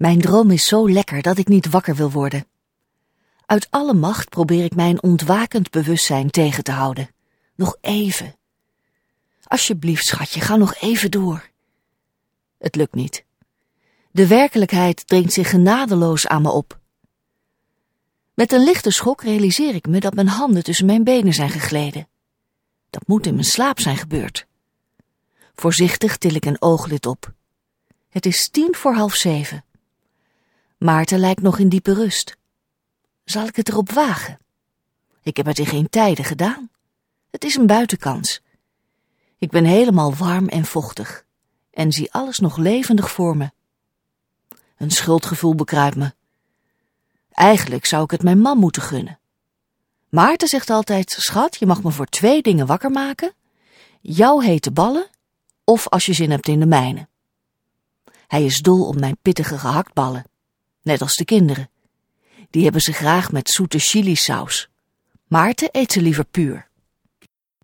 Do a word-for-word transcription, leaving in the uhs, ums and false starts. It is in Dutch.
Mijn droom is zo lekker dat ik niet wakker wil worden. Uit alle macht probeer ik mijn ontwakend bewustzijn tegen te houden. Nog even. Alsjeblieft, schatje, ga nog even door. Het lukt niet. De werkelijkheid dringt zich genadeloos aan me op. Met een lichte schok realiseer ik me dat mijn handen tussen mijn benen zijn gegleden. Dat moet in mijn slaap zijn gebeurd. Voorzichtig til ik een ooglid op. Het is tien voor half zeven. Maarten lijkt nog in diepe rust. Zal ik het erop wagen? Ik heb het in geen tijden gedaan. Het is een buitenkans. Ik ben helemaal warm en vochtig en zie alles nog levendig voor me. Een schuldgevoel bekruipt me. Eigenlijk zou ik het mijn man moeten gunnen. Maarten zegt altijd, schat, je mag me voor twee dingen wakker maken. Jouw hete ballen of als je zin hebt in de mijne. Hij is dol op mijn pittige gehaktballen, net als de kinderen. Die hebben ze graag met zoete chilisaus. Maarten eet ze liever puur.